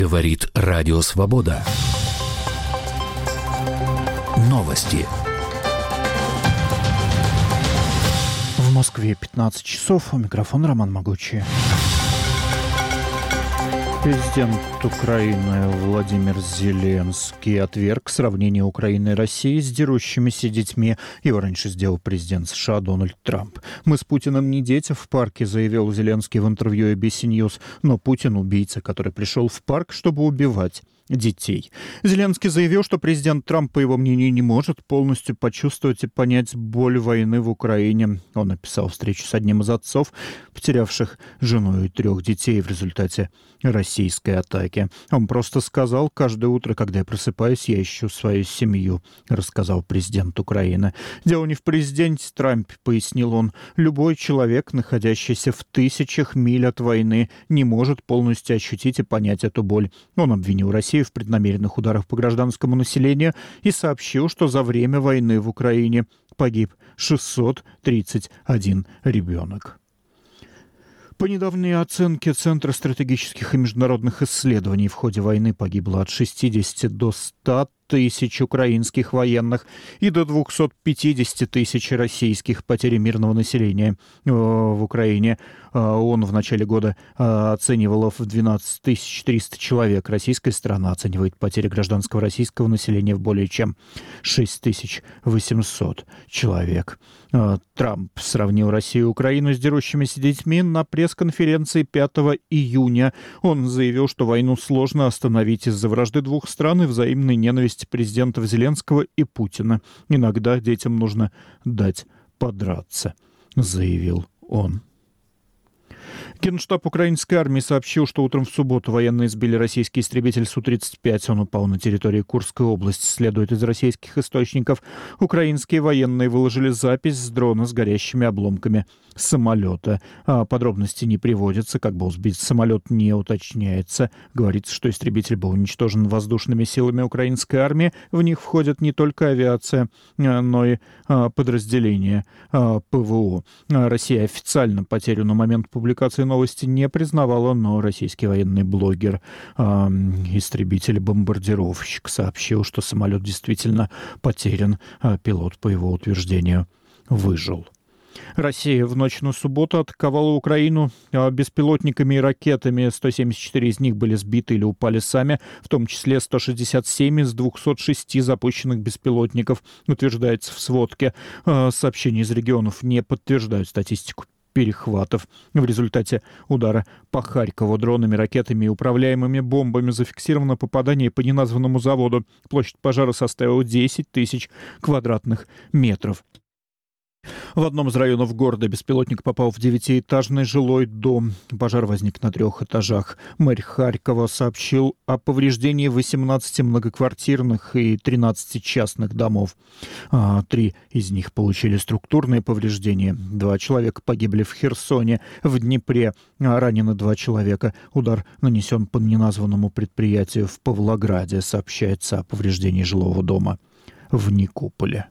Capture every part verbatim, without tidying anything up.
Говорит Радио Свобода. Новости. В Москве пятнадцать часов. У микрофона Роман Могучий. Президент Украины Владимир Зеленский отверг сравнение Украины и России с дерущимися детьми. Его раньше сделал президент США Дональд Трамп. «Мы с Путиным не дети в парке», заявил Зеленский в интервью эй би си News. «Но Путин убийца, который пришел в парк, чтобы убивать детей». Зеленский заявил, что президент Трамп, по его мнению, не может полностью почувствовать и понять боль войны в Украине. Он описал встречу с одним из отцов, потерявших жену и трех детей в результате российской атаки. Он просто сказал: «Каждое утро, когда я просыпаюсь, я ищу свою семью», рассказал президент Украины. «Дело не в президенте Трампе», пояснил он. «Любой человек, находящийся в тысячах миль от войны, не может полностью ощутить и понять эту боль». Он обвинил Россию в преднамеренных ударах по гражданскому населению и сообщил, что за время войны в Украине погиб шестьсот тридцать один ребенок. По недавней оценке Центра стратегических и международных исследований, в ходе войны погибло от шестидесяти до ста тысяч украинских военных и до двухсот пятидесяти тысяч российских. Потери мирного населения в Украине он в начале года оценивал в двенадцать тысяч триста человек. Российская сторона оценивает потери гражданского российского населения в более чем шесть тысяч восемьсот человек. Трамп сравнил Россию и Украину с дерущимися детьми на пресс-конференции пятого июня. Он заявил, что войну сложно остановить из-за вражды двух стран и взаимной ненависти президентов Зеленского и Путина. «Иногда детям нужно дать подраться», заявил он. Генштаб украинской армии сообщил, что утром в субботу военные сбили российский истребитель Су тридцать пять. Он упал на территории Курской области. Следует из российских источников. Украинские военные выложили запись с дрона с горящими обломками самолета. А подробности не приводятся, как был сбит самолет, не уточняется. Говорится, что истребитель был уничтожен воздушными силами украинской армии. В них входят не только авиация, но и подразделения ПВО. Россия официально потерю на момент публикации новости не признавала, но российский военный блогер, э, истребитель-бомбардировщик, сообщил, что самолет действительно потерян, а пилот, по его утверждению, выжил. Россия в ночь на субботу атаковала Украину беспилотниками и ракетами. сто семьдесят четыре из них были сбиты или упали сами, в том числе сто шестьдесят семь из двухсот шести запущенных беспилотников, утверждается в сводке. Сообщения из регионов не подтверждают статистику перехватов. В результате удара по Харькову дронами, ракетами и управляемыми бомбами зафиксировано попадание по неназванному заводу. Площадь пожара составила десять тысяч квадратных метров. В одном из районов города беспилотник попал в девятиэтажный жилой дом. Пожар возник на трех этажах. Мэр Харькова сообщил о повреждении восемнадцати многоквартирных и тринадцати частных домов. А, три из них получили структурные повреждения. Два человека погибли в Херсоне. В Днепре ранены два человека. Удар нанесен по неназванному предприятию в Павлограде. Сообщается о повреждении жилого дома в Никополе.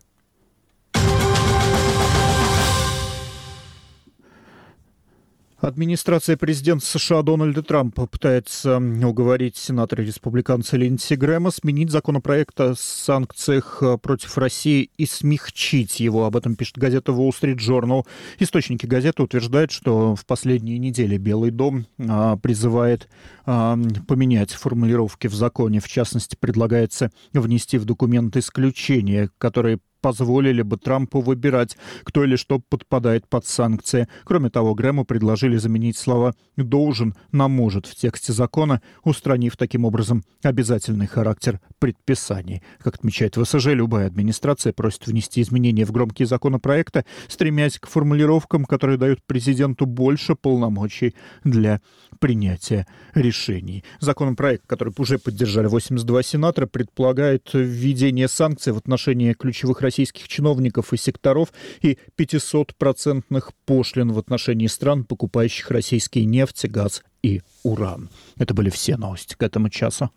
Администрация президента США Дональда Трампа пытается уговорить сенатора-республиканца Линдси Грэма сменить законопроект о санкциях против России и смягчить его. Об этом пишет газета Wall Street Journal. Источники газеты утверждают, что в последние недели Белый дом а, призывает а, поменять формулировки в законе. В частности, предлагается внести в документ исключения, которые позволили бы Трампу выбирать, кто или что подпадает под санкции. Кроме того, Грэму предложили заменить слова «должен» на «может» в тексте закона, устранив таким образом обязательный характер предписаний. Как отмечает вэ эс жэ, любая администрация просит внести изменения в громкие законопроекты, стремясь к формулировкам, которые дают президенту больше полномочий для принятия решений. Законопроект, который уже поддержали восемьдесят два сенатора, предполагает введение санкций в отношении ключевых российских чиновников и секторов и пятисотпроцентных пошлин в отношении стран, покупающих российский нефть, газ и уран. Это были все новости к этому часу.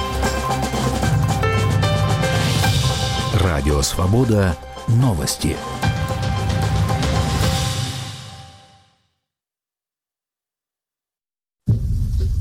Радио Свобода. Новости.